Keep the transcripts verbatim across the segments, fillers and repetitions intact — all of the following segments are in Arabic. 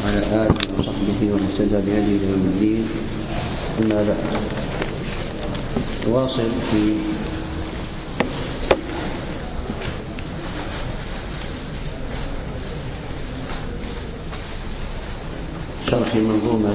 وعلى آله وصحبه ومن اهتدى بهديه يوم الدين. أما بعد، نواصل في شرح منظومة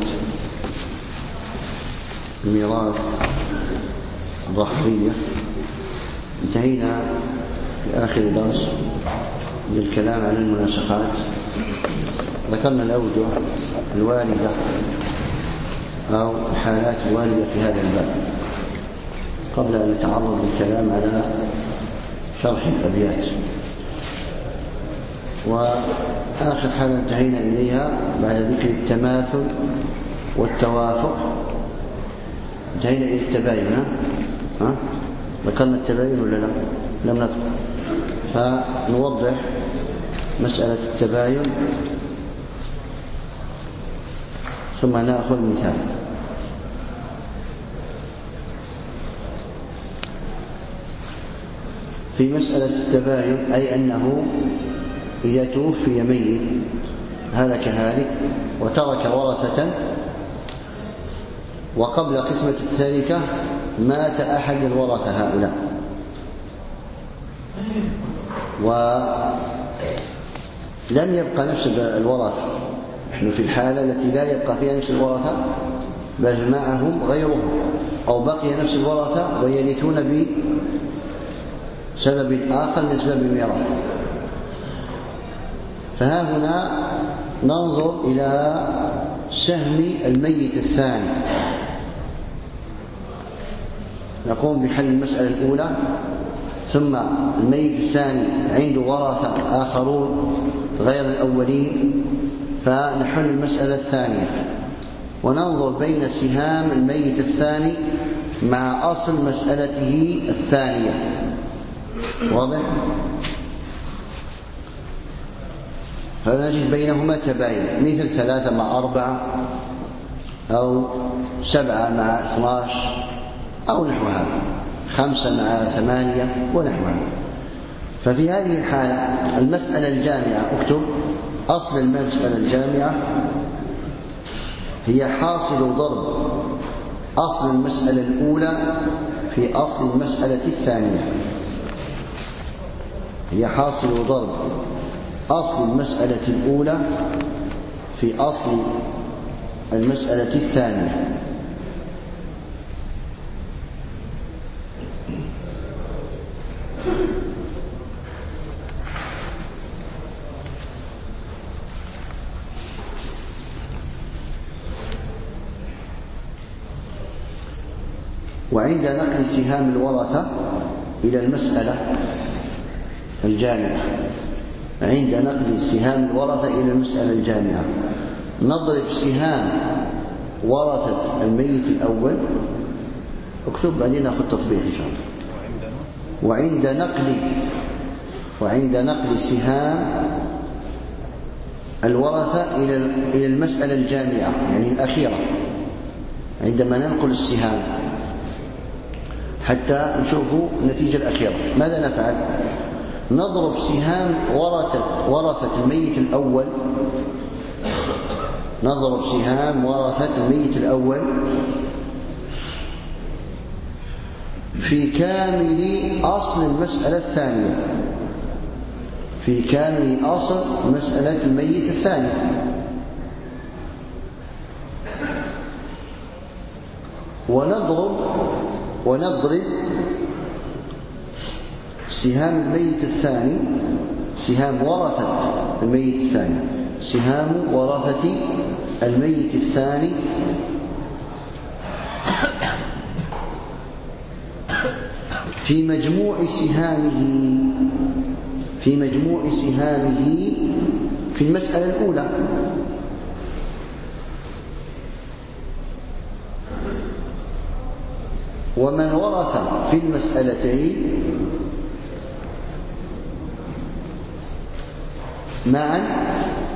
الميراث الرحبية. انتهينا في آخر درس بالكلام عن المناسخات. ذكرنا الأوجه الواردة أو الحالات الواردة في هذا الباب قبل أن نتعرض للكلام على شرح الأبيات. وآخر حالة انتهينا إليها بعد ذكر التماثل والتوافق انتهينا إلى التباين. ها؟ ذكرنا التباين ولا لا؟ لم نذكر. فنوضح مسألة التباين ثم نأخذ مثال. في مسألة التباين أي أنه إذا توفي ميت هلك هالك وترك ورثة وقبل قسمة التركة مات أحد الورثة هؤلاء ولم يبقى نفس الورثة، نحن في الحالة التي لا يبقى فيها نفس الورثة بل معهم غيرهم، أو بقي نفس الورثة ويرثون بسبب آخر من أسباب الميراث. فها هنا ننظر إلى سهم الميت الثاني، نقوم بحل المسألة الأولى، ثم الميت الثاني عنده ورثة آخرون غير الأولين فنحل المسألة الثانية وننظر بين سهام الميت الثاني مع أصل مسألته الثانية. واضح؟ فنجد بينهما تباين، مثل ثلاثة مع أربعة أو سبعة مع اثناش أو نحو هذا، خمسة مع ثمانية ونحو هذا. ففي هذه الحالة المسألة الجامعة، اكتب أصل المسألة الجامعة هي حاصل ضرب أصل المسألة الأولى في أصل المسألة الثانية. هي حاصل ضرب أصل المسألة الأولى في أصل المسألة الثانية. وعند نقل سهام الورثة إلى المسألة الجامعة، عند نقل سهام الورثة إلى المسألة الجامعة نضرب سهام ورثة الميت الأول، اكتب بعدين نأخذ تطبيق إن شاء الله. وعند نقل وعند نقل سهام الورثة إلى إلى المسألة الجامعة يعني الأخيرة، عندما ننقل السهام حتى نشوف النتيجة الأخيرة ماذا نفعل؟ نضرب سهام ورثة ورثة الميت الأول نضرب سهام ورثة الميت الأول في كامل أصل المسألة الثانية، في كامل أصل مسألة الميت الثاني. ونضرب ونضرب سهام الميت الثاني، سهام ورثة الميت الثاني، سهام ورثة الميت الثاني في مجموع سهامه في مجموع سهامه في المسألة الأولى. ومن ورث في المسألتين معا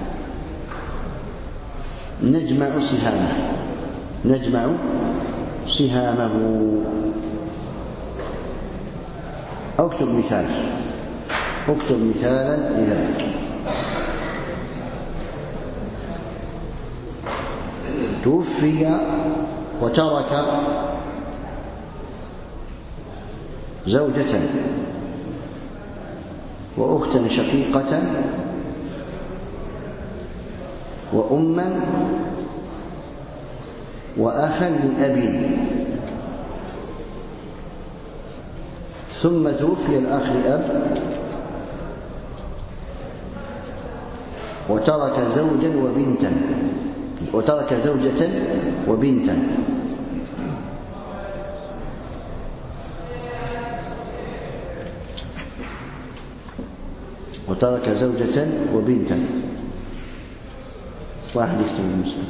نجمع سهامه نجمع سهامه اكتب مثال اكتب مثالا لذلك. توفي وترك زوجة وأختا شقيقة وأما وأخا لأبي، ثم توفي الأخ لأب وترك زوجا وبنتا وترك زوجة وبنتا. وترك زوجة وبنتا. واحد يكتب المسلم.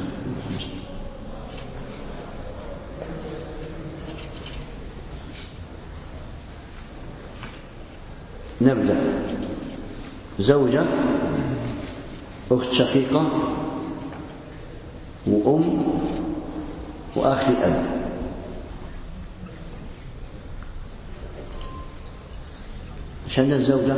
نبدأ. زوجة، أخت شقيقة، وأم، وأخ أب. إيش عندنا الزوجة؟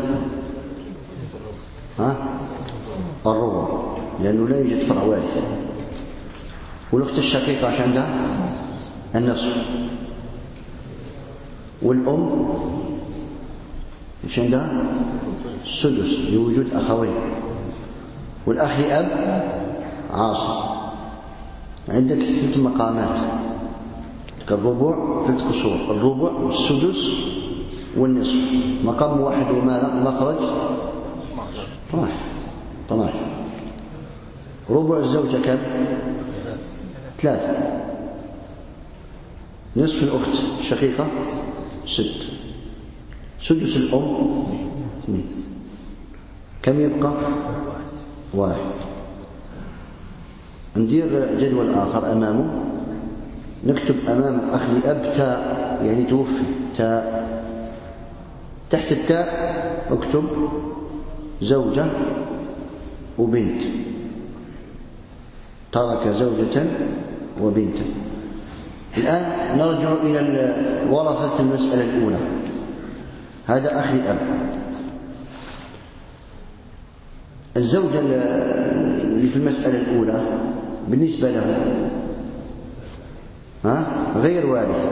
ها؟ الربع، لأنه لا يوجد فرع وارث. والأخت الشقيقة إيش عندها؟ النصف. والأم إيش عندها؟ السدس لوجود أخوين. والأخ أب عاص. عندك ثلاث مقامات، الربع ثلاث كسور، الربع والسدس والنصف. مقام واحد وماذا؟ مخرج اثناشر. اثناشر. ربع الزوجة كم؟ ثلاثة. نصف الأخت الشقيقة ست. سدس الأم اثنين. كم يبقى؟ واحد. ندير جدول آخر أمامه، نكتب أمام الأخ لأب تاء، يعني توفي تاء. تحت التاء اكتب زوجة وبنت. ترك زوجة وبنتا. الآن نرجع إلى ورثة المسألة الأولى. هذا أخ لأب. الزوجة اللي في المسألة الأولى بالنسبة له ها غير وارثة.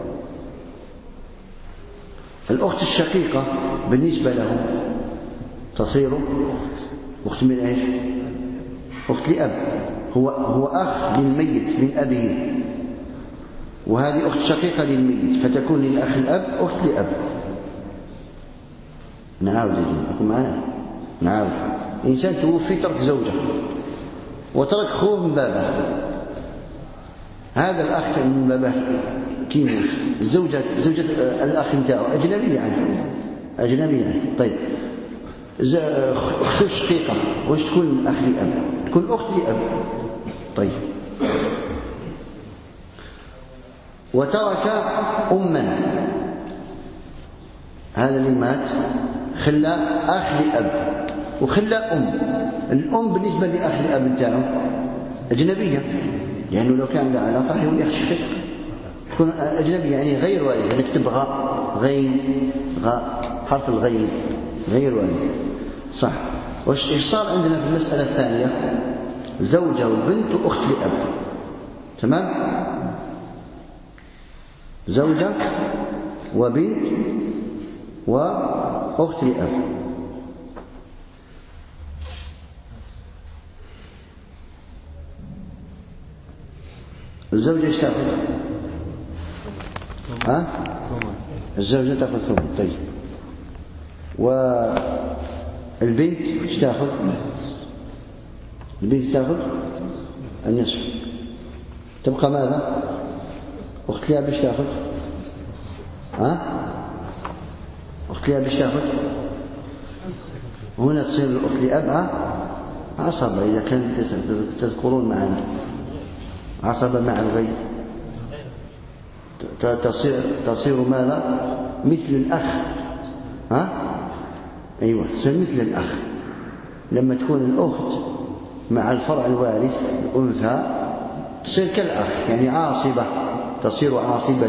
الأخت الشقيقة بالنسبة له تصير أخت من إيش؟ أخت لأب. هو هو أخ للميت من أبيه، وهذه أخت شقيقة للميت، فتكون للأخ الأب أخت لأب. نعاود يا جماعة، أكون معنا نعاود. إنسان توفي ترك زوجة وترك خوه من بابه. هذا الأخ من بابه كي يموت، الزوجة زوجة الأخ نتاعو أجنبية عنه، أجنبية عنه. طيب أخته شقيقة، واش تكون أخ لأب؟ تكون أخت لأب. طيب وترك أما، هذا اللي مات خلى أخ لأب وخلى أم. الأم بالنسبة لأخ لأب نتاعو أجنبية، يعني لو كان لها علاقة هو يخشى شقيق، تكون أجنبية يعني غير والدة. نكتب غاء غين غاء حرف الغين غير والدة. صح. وايش صار عندنا في المسألة الثانية؟ زوجة وبنت وأخت لأب. تمام؟ زوجة وبنت وأخت لأب. الزوجة ايش تأخذ؟ ها؟ الزوجة تأخذ ثمن. طيب والبنت ايش تأخذ؟ البنت تأخذ النصف. تبقى ماذا؟ أخت لأب ايش تأخذ؟ ها؟ أخت لأب ايش تأخذ؟ هنا تصير الأخت لأب عصبة، إذا كان تذكرون معنا عصبة مع الغير تصير تصير ماذا؟ مثل الأخ. ها؟ أيوة، تصير مثل الأخ. لما تكون الأخت مع الفرع الوارث الأنثى تصير كالأخ، يعني عاصبة، تصير عاصبة.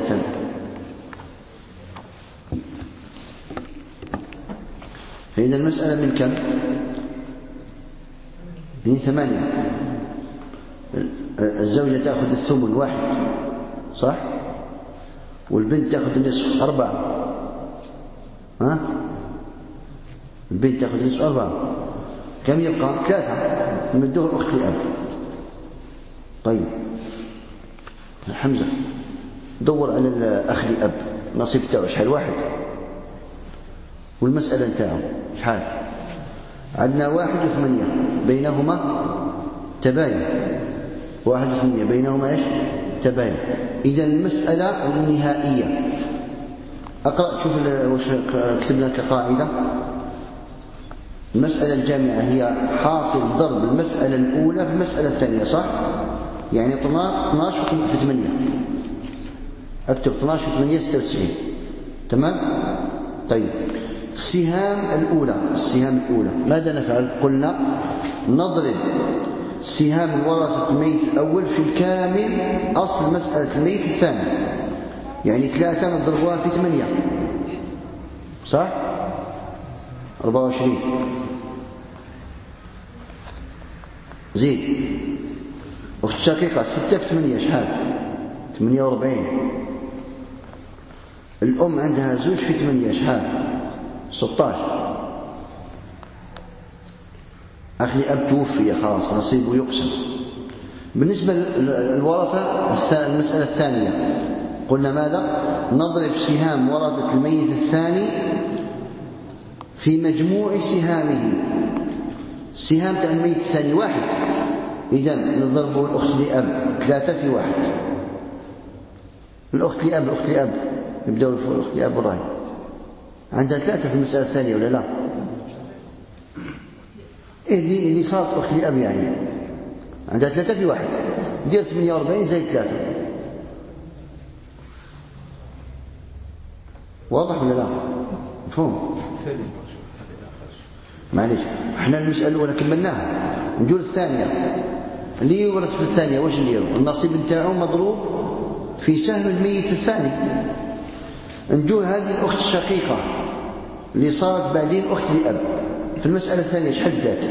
فإذا المسألة من كم؟ من ثمانية. الزوجة تأخذ الثمن واحد صح؟ والبنت تأخذ النصف أربعة. ها؟ البنت تأخذ النصف أربعة، كم يبقى؟ ثلاثة نمدوه الأخت لأب. طيب حمزة دور على الأخ لأب نصيب تاعو شحال؟ واحد. والمسألة نتاعو شحال؟ عندنا واحد وثمانية بينهما تباين. واحد وثمانية بينهما ايش؟ تباين. إذا المسألة النهائية أقرأ شوف وش كتبنا كقاعدة. المسألة الجامعة هي حاصل ضرب المسألة الأولى في المسألة الثانية صح؟ يعني اثنا عشر في ثمانية، أكتب اثنا عشر في ثمانية ستة وتسعين. تمام؟ طيب السهام الأولى، السهام الأولى ماذا نفعل؟ قلنا نضرب سهام الورثة الميت الأول في كامل أصل مسألة الميت الثاني، يعني ثلاثة نضربوها في ثمانية صح؟ أربعة وعشرين. زيد أخت شقيقة ستة في ثمانية شحال؟ ثمانية وأربعين. الأم عندها زوج في ثمانية شحال؟ ستة عشر. أخ لأب توفي خلاص نصيبه يقسم. بالنسبة للورثة المسألة الثانية قلنا ماذا؟ نضرب سهام ورثة الميت الثاني في مجموع سهامه. السهام تاع الميت الثاني واحد، إذا نضربه الأخت لأب ثلاثة في واحد. الأخت لأب الأخت لأب نبدأ في الأخت لأب الراي عندها ثلاثة في المسألة الثانية ولا لا؟ إيه اللي صارت أخت لأب يعني عندها ثلاثة في واحد، دير ثمانية وأربعين زائد ثلاثة. واضح ولا لا؟ مفهوم؟ معليش احنا المسألة الأولى كملناها، نجول الثانية. اللي يورث في الثانية واش نديرو؟ النصيب نتاعو مضروب في سهم الميت الثاني. نجول هذه الأخت الشقيقة اللي صارت بعدين أخت لأب في المسألة الثانية شحال دات؟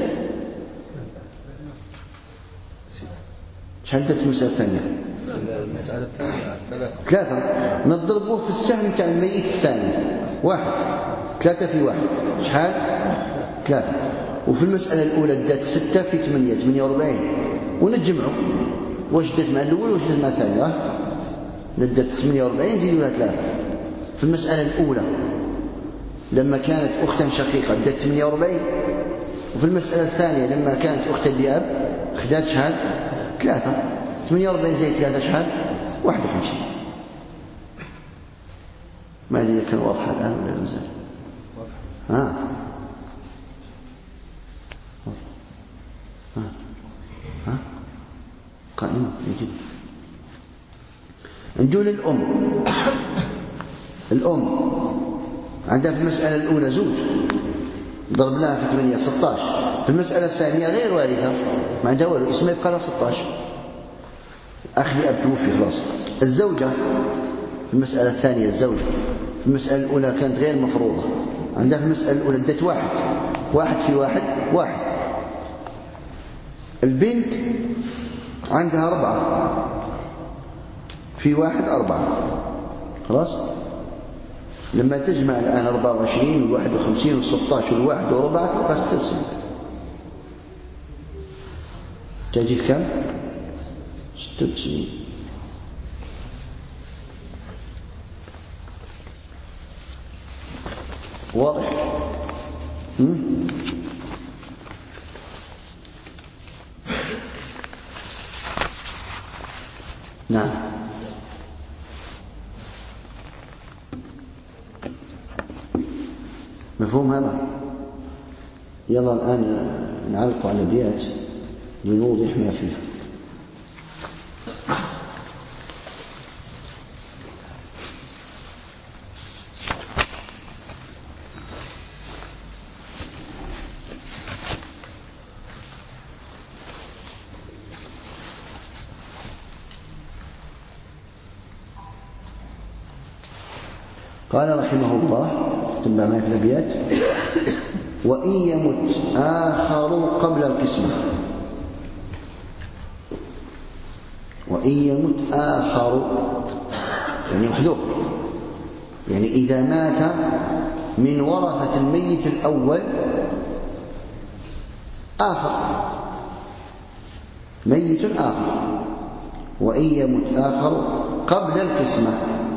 شحال دات في المسألة الثانية؟ المسألة الثانية ثلاثة. نضربوه في السهم تاع الميت الثاني واحد، ثلاثة في واحد شحال؟ ثلاثة. وفي المسألة الأولى دات ستة في ثمانية ثمانية وأربعين، ونجمعوا واش دات مع الأول واش دات مع الثاني. ها ندات ثمانية وأربعين زيدوا لها ثلاثة. في المسألة الأولى لما كانت أختا شقيقة دات ثمانية وأربعين، وفي المسألة الثانية لما كانت أختا لأب خدات شحال؟ ثلاثة. ثمانية وأربعين زائد ثلاثة شحال؟ واحد وخمسين. ما أدري إذا كان واضحة الآن ولا مازال. ها ها ها قائمة نجيب. نجول الأم. الأم عندها في المسألة الأولى زوج ضربناها في ثمانية ستة عشر. في المسألة الثانية غير وارثة ما عندها والو، اسمها يبقى لها ستة عشر. أخ لأب توفي خلاص. الزوجة في المسألة الثانية الزوجة في المسألة الأولى كانت غير مفروضة، عندها في المسألة الأولى ادت واحد، واحد في واحد واحد. البنت عندها أربعة في واحد أربعة خلاص. لما تجمع الآن أربعة وعشرين والواحد وخمسين والستة عشر والواحد وربعة تبقى ستة وتسعين. تجي كم؟ ستة وتسعين. واضح؟ هم؟ نعم. مفهوم هذا؟ يلا الآن نعلق على الأبيات لنوضح ما فيها. قال رحمه الله تبع ما في الأبيات: وإن يمت آخر قبل القسمة. وإن يمت آخر يعني محذوف، يعني إذا مات من ورثة الميت الأول آخر، ميت آخر، وإن يمت آخر قبل القسمة،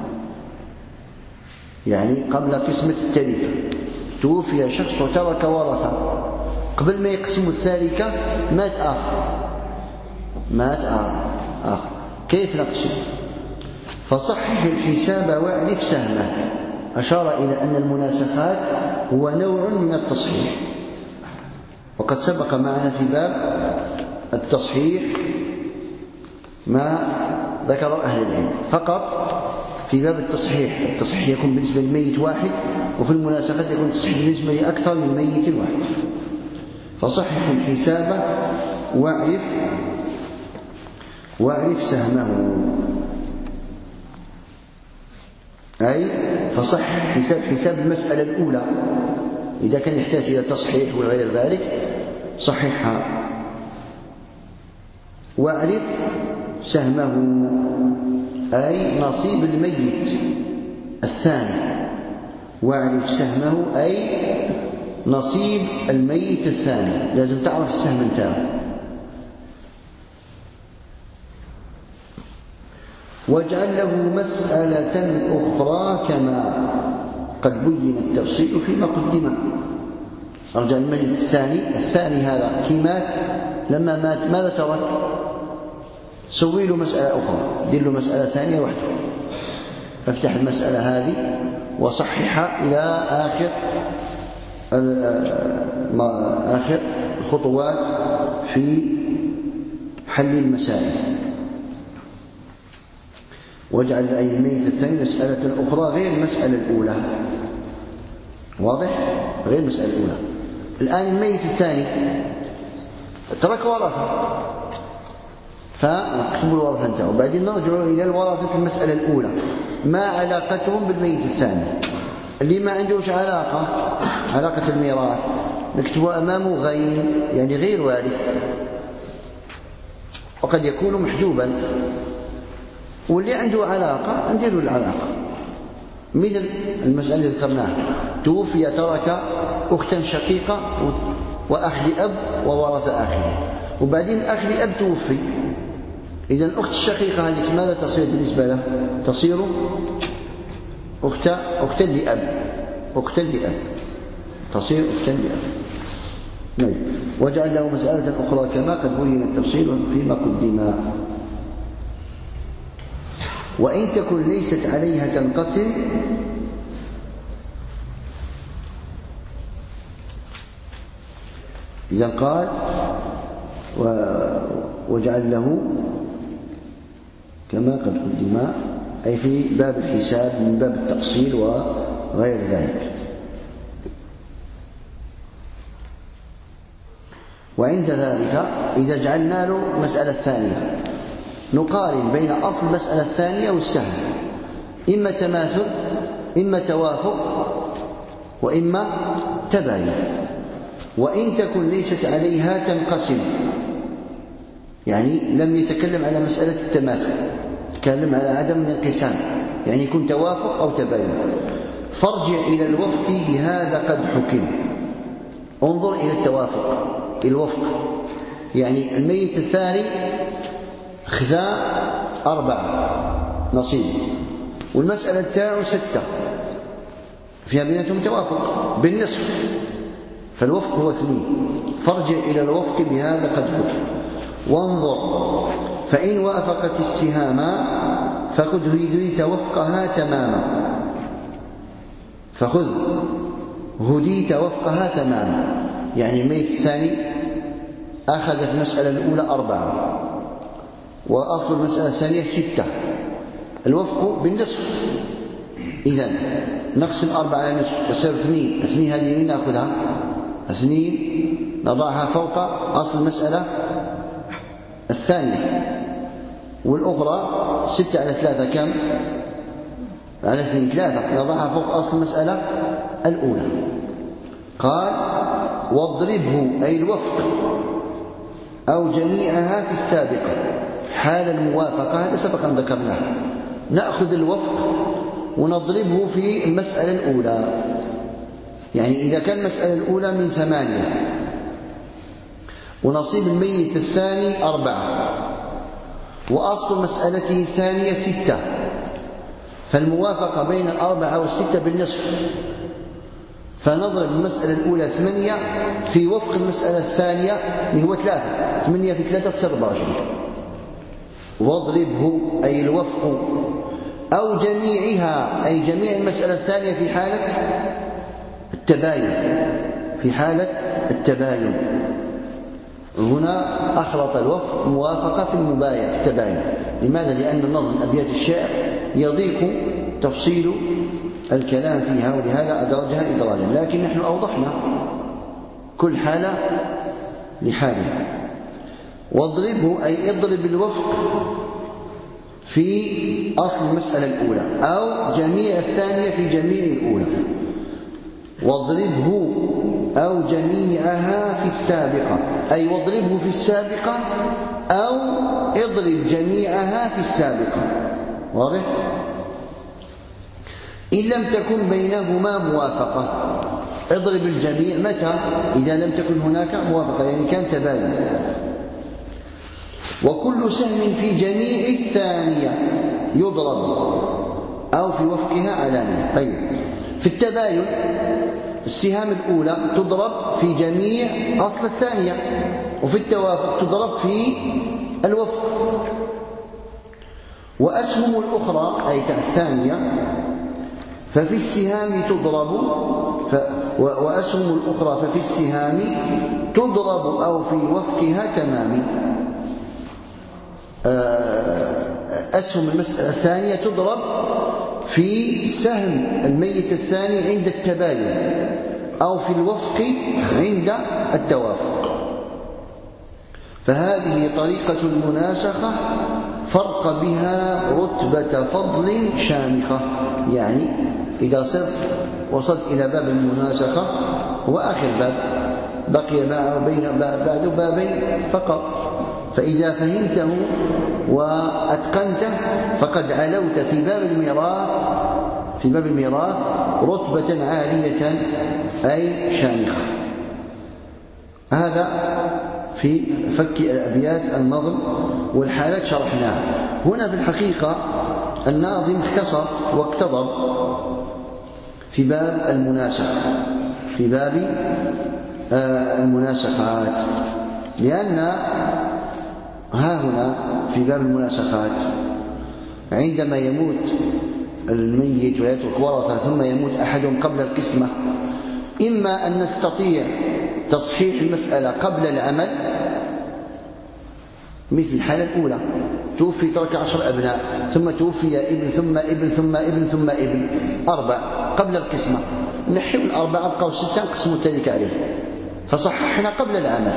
يعني قبل قسمة التركة، توفي شخص وترك ورثة، قبل ما يقسموا التركة مات آخر، مات آخر, آخر. كيف نقسم؟ فصحح الحساب واعرف سهمه. أشار إلى أن المناسخات هو نوع من التصحيح، وقد سبق معنا في باب التصحيح ما ذكر أهل العلم. فقط في باب التصحيح التصحيح يكون بالنسبة للميت واحد، وفي المناسخات يكون التصحيح بالنسبة لأكثر من ميت واحد. فصحح الحساب واعرف واعرف سهمه، أي فصحح حساب حساب المسألة الأولى إذا كان يحتاج إلى تصحيح وغير ذلك صححها. واعرف سهمه أي نصيب الميت الثاني، واعرف سهمه أي نصيب الميت الثاني، لازم تعرف السهم انتهى. واجعل له مسألة أخرى كما قد بين التفصيل فيما قدم. أرجع الميت الثاني الثاني هذا كي مات، لما مات ماذا ترك؟ سوي له مسألة أخرى، دير له مسألة ثانية وحده، افتح المسألة هذه وصححها إلى آخر آخر الخطوات في حل المسائل. واجعل أي الميت الثاني مسألة أخرى غير المسألة الأولى. واضح؟ غير المسألة الأولى. الآن الميت الثاني ترك ورثة، فنكتب الورثة انتهى، وبعدين نرجع إلى الورثة المسألة الأولى، ما علاقتهم بالميت الثاني؟ اللي ما عندهش علاقة علاقة الميراث نكتب أمامه غير، يعني غير وارث، وقد يكون محجوبا. واللي عنده علاقة ندير له العلاقة، مثل المسألة اللي ذكرناها، توفي ترك أختا شقيقة وأخ لأب وورث آخر، وبعدين أخ لأب توفي، إذا الأخت الشقيقة هذه ماذا تصير بالنسبة له؟ تصير أختا أختا لأب أختا لأب تصير أختا لأب. نعم. وجعل له مسألة أخرى كما قد بين التفصيل فيما قدم. وإن تكن ليست عليها تنقسم، إذا قال وجعل له كما قد قدم، أي في باب الحساب من باب التقصير وغير ذلك. وعند ذلك إذا جعلنا له مسألة ثانية نقارن بين أصل المسألة الثانية والسهم، إما تماثل إما توافق وإما تباين. وإن تكن ليست عليها تنقسم، يعني لم يتكلم على مسألة التماثل، تكلم على عدم الانقسام، يعني يكون توافق أو تباين. فارجع إلى الوفق بهذا قد حكم. انظر إلى التوافق، الوفق، يعني الميت الثاني خذا أربعة نصيب، والمسألة التاع ستة، فيها بيناتهم توافق بالنصف، فالوفق هو اثنين. فارجع إلى الوفق بهذا قد حكم. وانظر فإن وافقت السهام فخذ هديت وفقها تماما، فخذ هديت وفقها تماما، يعني الميت الثاني أخذ في المسألة الأولى أربعة وأصل المسألة الثانية ستة، الوفق بالنصف، إذن نقسم أربعة على نصف وصير اثنين. اثنين هذه من نأخذها؟ اثنين نضعها فوق أصل المسألة الثانية، والأخرى ستة على ثلاثة كم؟ على اثنين ثلاثة، نضعها فوق أصل المسألة الأولى. قال واضربه أي الوفق أو جميعها في السابقة حال الموافقة. هذا سبق أن ذكرناه. نأخذ الوفق ونضربه في المسألة الأولى. يعني إذا كان المسألة الأولى من ثمانية ونصيب الميت الثاني أربعة وأصل مسألته الثانية ستة، فالموافقة بين الأربعة والستة بالنصف، فنضرب المسألة الأولى ثمانية في وفق المسألة الثانية اللي هو ثلاثة. ثمانية في ثلاثة تصير أربعة وعشرين. واضربه أي الوفق أو جميعها أي جميع المسألة الثانية في حالة التباين. في حالة التباين هنا أخلط الوفق موافقة في المبايع في التباين. لماذا؟ لأن نظم أبيات الشعر يضيق تفصيل الكلام فيها، ولهذا أدرجها إدراجا، لكن نحن أوضحنا كل حالة لحالها. واضربه أي اضرب الوفق في أصل المسألة الأولى أو جميع الثانية في جميع الأولى. واضربه أو جميعها في السابقة أي واضربه في السابقة أو اضرب جميعها في السابقة. واضح؟ إن لم تكن بينهما موافقة اضرب الجميع. متى؟ إذا لم تكن هناك موافقة، يعني كان تباين. وكل سهم في جميع الثانية يضرب أو في وفقها علانية. طيب، في التباين السهام الأولى تضرب في جميع أصل الثانية، وفي التوافق تضرب في الوفق. وأسهم الأخرى أي الثانية ففي السهام تضرب ف... وأسهم الأخرى ففي السهام تضرب أو في وفقها تمام. أسهم المسألة الثانية تضرب في سهم الميت الثاني عند التباين أو في الوفق عند التوافق. فهذه طريقة المناسخة فرق بها رتبة فضل شامخة. يعني إذا صرت وصلت إلى باب المناسخة هو آخر باب، بقي بعد بابين فقط، فإذا فهمته وأتقنته فقد علوت في باب الميراث في باب الميراث رتبة عالية أي شامخة. هذا في فك الأبيات النظم والحالات شرحناها. هنا في الحقيقة الناظم اختصر واقتضب في باب المناسخة في باب المناسخات، لأن ها هنا في باب المناسخات عندما يموت الميت ويترك ورثة ثم يموت أحدهم قبل القسمة، إما أن نستطيع تصحيح المسألة قبل العمل مثل الحالة الأولى، توفي ترك عشر أبناء ثم توفي ابن ثم ابن ثم ابن ثم ابن أربع قبل القسمة، نحن الأربعة بقوا ستة قسموا التركة عليه، فصححنا قبل العمل.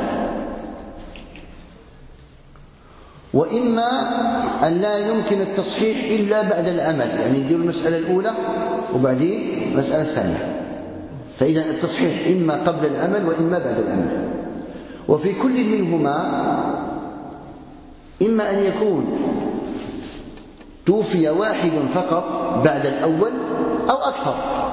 وإما أن لا يمكن التصحيح إلا بعد العمل، يعني ندير المسألة الأولى وبعدين المسألة الثانية، فإذا التصحيح إما قبل العمل وإما بعد العمل. وفي كل منهما إما أن يكون توفي واحد فقط بعد الأول أو أكثر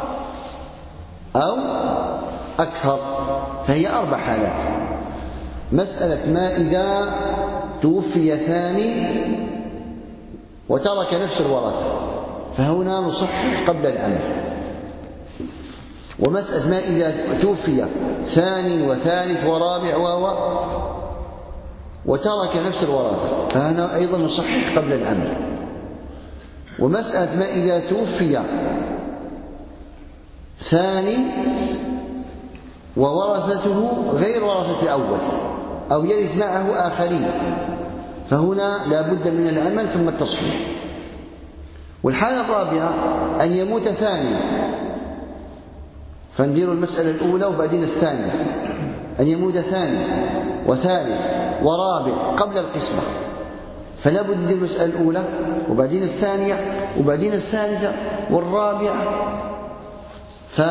أو أكثر فهي أربع حالات. مسألة ما إذا توفي ثاني وترك نفس الورثة فهنا نصحح قبل العمل. ومسألة ما إذا توفي ثاني وثالث ورابع و وترك نفس الورثة فهنا أيضا نصحح قبل العمل. ومسألة ما إذا توفي ثاني وورثته غير ورثة الأول أو يرث معه آخرين فهنا لا بد من العمل ثم التصحيح. والحالة الرابعة أن يموت ثاني فندير المسألة الأولى وبعدين الثانية، أن يموت ثاني وثالث ورابع قبل القسمة فلا بد من المسألة الأولى وبعدين الثانية وبعدين الثالثة والرابعة،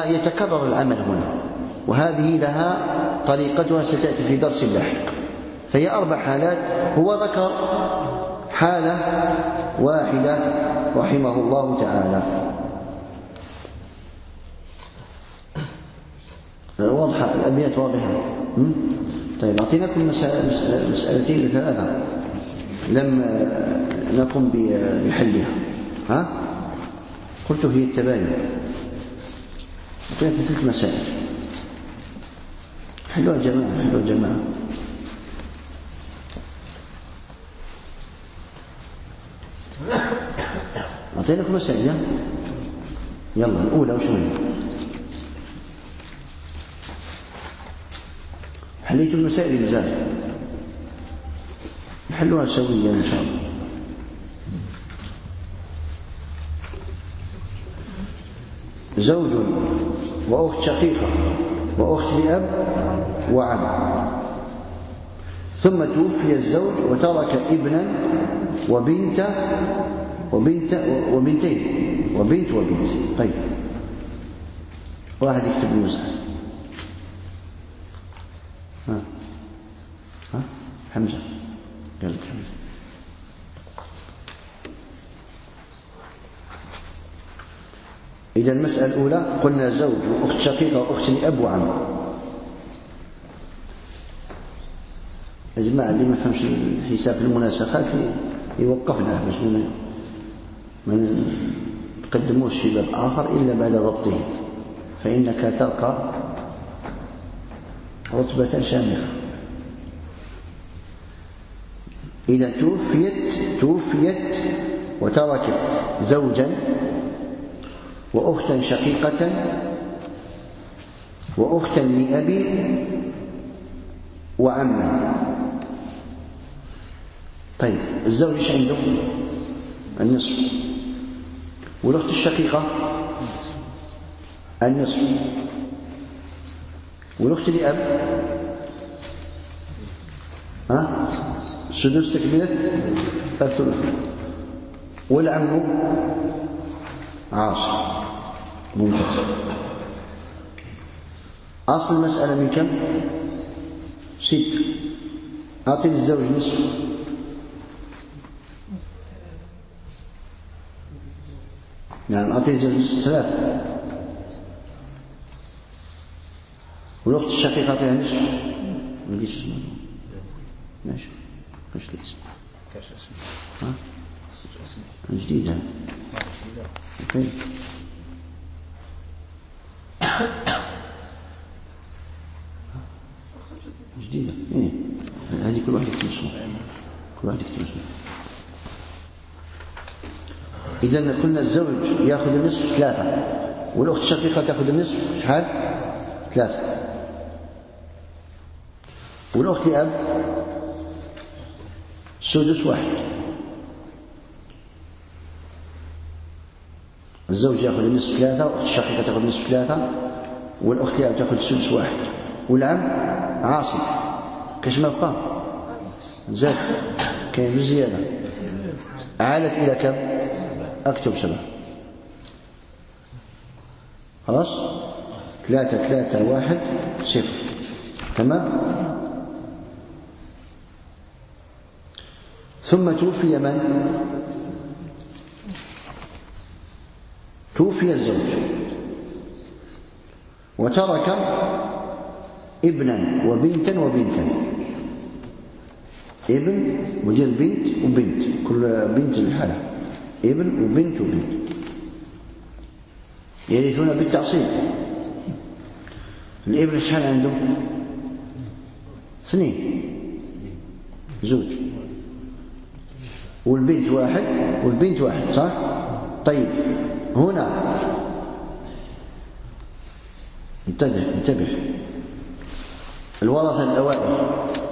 فيتكرر العمل هنا. وهذه لها طريقتها ستأتي في درس لاحق. فهي أربع حالات، هو ذكر حالة واحدة رحمه الله تعالى. واضحة الأبيات واضحة. طيب أعطيناكم مسألتين ثلاثة لم نقم بحلها. ها؟ قلت هي التباين. أعطيناكم ثلاث مسائل حلوة جماعة، حلوة جماعة. أعطيناكم مسائل. يلا الأولى وش هي؟ حليت المسائل بزاف نحلوها سويا إن شاء الله. زوج وأخت شقيقة وأخت لأب وعم، ثم توفي الزوج وترك ابنا وبنت وبنت وبنتين وبنت وبنت. طيب واحد يكتب المسألة. ها ها حمزة قال لك حمزة. إذا المسألة الأولى قلنا زوج وأخت شقيقة وأخت لأب وعم. يا جماعة اللي ما فهمش الحساب في المناسخات يوقفنا باش ما نقدموش في باب آخر إلا بعد ضبطه، فإنك ترقى رتبة شامخة. إذا توفيت توفيت وتركت زوجا وأختا شقيقة وأختا لأب وعما. طيب الزوج ايش عنده؟ النصف، والأخت الشقيقة النصف، والأخت لأب ها سدس تكملة الثلث، والعم عاص. ممتاز. أصل المسألة من كم؟ ست. أعطي الزوج نصف، نعم أعطي الزوج نصف ثلاثة، والأخت الشقيقة أعطيها نصف. ما لقيتش اسمه. ماشي ايش الاسم؟ كاش اسم. ها؟ جديد هذا. طيب جديدة. إيه هذه كل واحد يكتب اسمه، كل واحد يكتب اسمه. إذا قلنا الزوج يأخذ النصف ثلاثة، والأخت الشقيقة تأخذ النصف شحال؟ ثلاثة، والأخت لأب سدس واحد. الزوج يأخذ النصف ثلاثة، والأخت الشقيقة تأخذ النصف ثلاثة، والأخت لأب تأخذ سدس واحد، والعم عاصي. كاش ما بقى؟ زاد كاين بزيادة. عالت إلى كم؟ أكتب سبعة. خلاص؟ ثلاثة ثلاثة واحد صفر. تمام؟ ثم توفي من؟ توفي الزوج وترك ابنا وبنتا وبنتا. ابن ودير بنت وبنت، كل بنت لحالها، ابن وبنت وبنت يرثون بالتعصيب. الابن شحال عنده؟ اثنين، زوج، والبنت واحد والبنت واحد، صح؟ طيب هنا انتبه انتبه الورثة الأوائل.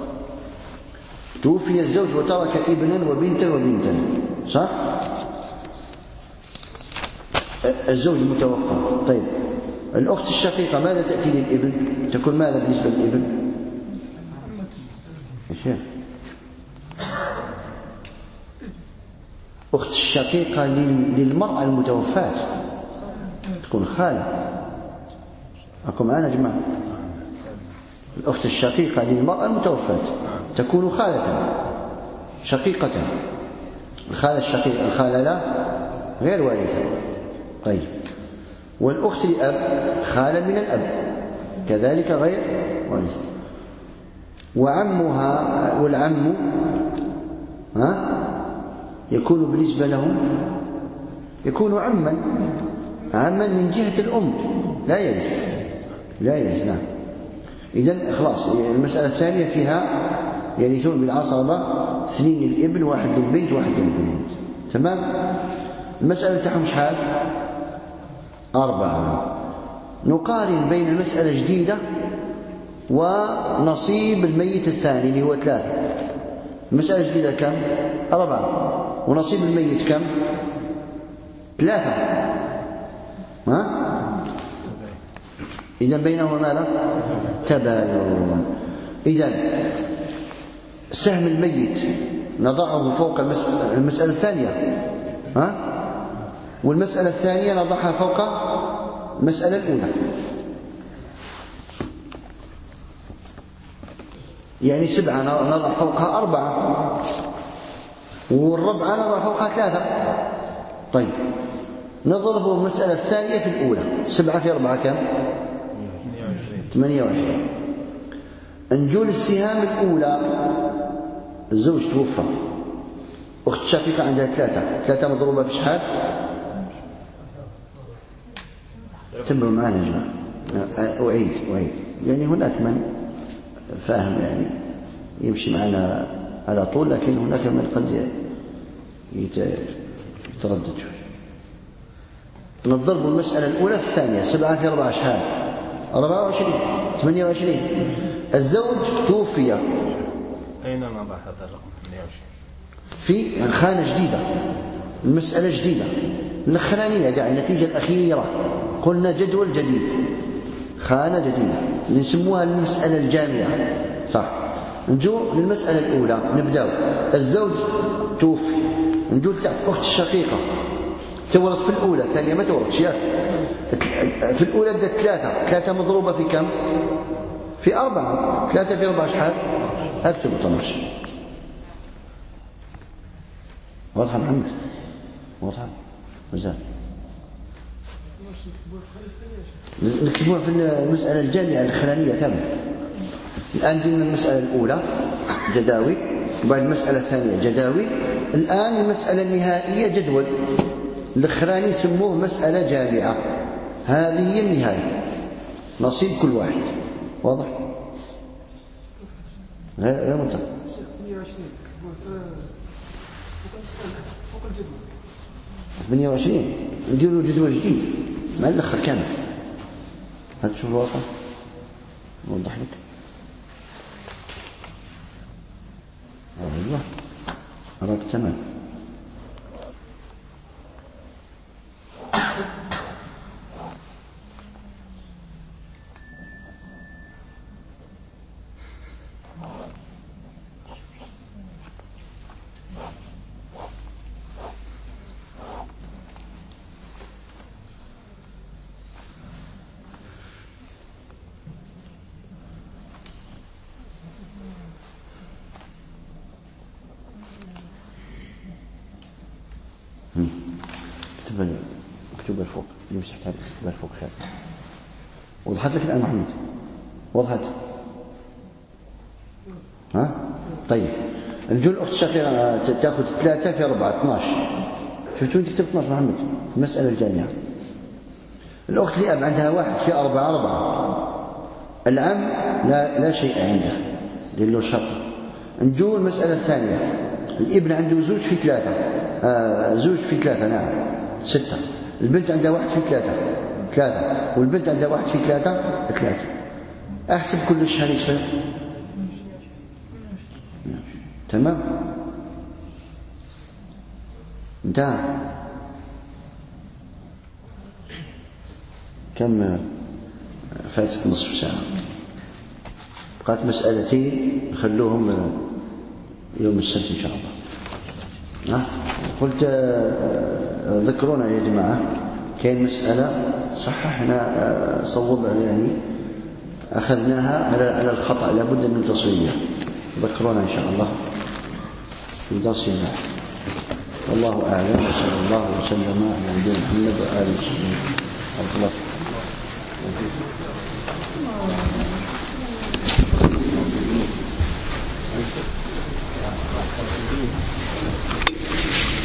توفي الزوج وترك ابنا وبنتا وبنتا، صح؟ الزوج متوفى. طيب الأخت الشقيقة ماذا تأتي للابن؟ تكون ماذا بالنسبة للابن؟ يا شيخ أخت الشقيقة للمرأة المتوفاة تكون خالة. أكون معنا يا جماعة؟ الأخت الشقيقة للمرأة المتوفاة تكون خالة شقيقة. الخالة الشقيقة الخالة لا غير وارثة. طيب، والأخت لأب خالة من الأب كذلك غير وارثة. وعمها والعم ها يكون بالنسبة لهم يكون عما عما من جهة الأم لا يرث لا يرث نعم. إذن خلاص المسألة الثانية فيها يرثون بالعصبة اثنين للابن واحد للبنت واحد للبنت. تمام. المسألة تاعهم شحال؟ أربعة. نقارن بين المسألة الجديدة ونصيب الميت الثاني اللي هو ثلاثة. المسألة الجديدة كم؟ أربعة. ونصيب الميت كم؟ ثلاثة. ها؟ إذن بينهما ماذا؟ تباين. إذن سهم الميت نضعه فوق المسألة الثانية، ها؟ والمسألة الثانية نضعها فوق المسألة الأولى. يعني سبعة نضع فوقها أربعة، والربعة نضع فوقها ثلاثة. طيب، نضرب المسألة الثانية في الأولى. سبعة في أربعة كم؟ ثمانية وعشرين. نجول السهام الأولى، الزوج توفى، أخت شقيقة عندها ثلاثة، ثلاثة مضروبة في شحال؟ تنبهوا معنا يا جماعة. أعيد أعيد يعني هناك من فاهم يعني يمشي معنا على طول، لكن هناك من قد يتردد شوي. نضرب المسألة الأولى في الثانية. سبعة في أربعة شحال؟ أربعة وعشرين. ثمانية وعشرين. الزوج توفي. أين نضع هذا الرقم ثمانية وعشرين؟ في خانة جديدة، المسألة جديدة الأخرانية قاع النتيجة الأخيرة. قلنا جدول جديد، خانة جديدة نسموها المسألة الجامعة، صح؟ نجو للمسألة الأولى نبدأ. الزوج توفي، نجو تحت أخت الشقيقة تورط في الأولى، الثانية ما تورطش ياك. في الأولى ده ثلاثة، ثلاثة مضروبة في كم؟ في أربعة. ثلاثة في أربعة شحال؟ أكتب اثناشر. واضحة محمد؟ واضحة؟ مزال نكتبوها في المسألة الجامعة الأخرانية كاملة. الآن جينا المسألة الأولى جداول، وبعد المسألة الثانية جداول. الآن المسألة النهائية جدول، الأخراني سموه مسألة جامعة. هذه هي النهاية، نصيب كل واحد. واضح؟ غير منطق. ثمانية وعشرين نديروا جدول جديد مع الأخر كامل. هذا شو الواقع؟ نوضح لك. أيوة أراك تمام. اكتب اكتب الفوق يمسح تحت اكتب الفوق خير. وضحت لك الآن محمد؟ وضحت؟ ها؟ طيب، نجو الأخت الشقيقة تأخذ ثلاثة في أربعة اثناشر. شفتوا أنت كتبت اثناشر محمد في المسألة الجامعة. الأخت لأب عندها واحد في أربعة أربعة. العم لا لا شيء عنده، دير له شطر. نجو المسألة الثانية. الابن عنده زوج في ثلاثة، آه زوج في ثلاثة نعم ستة. البنت عندها واحد في ثلاثة ثلاثة، والبنت عندها واحد في ثلاثة ثلاثة. أحسب كل شهر يصير تمام. انتهى. كم فاتت؟ نصف ساعة. بقات مسألتين نخلوهم يوم السبت إن شاء الله. ها؟ قلت ذكرونا يا جماعة، كاين مسألة صححنا صوب يعني أخذناها على الخطأ، لابد من تصويبها. ذكرونا إن شاء الله في درس الله. والله أعلم، وصلى الله وسلم على نبينا محمد وآله وصحبه وسلم.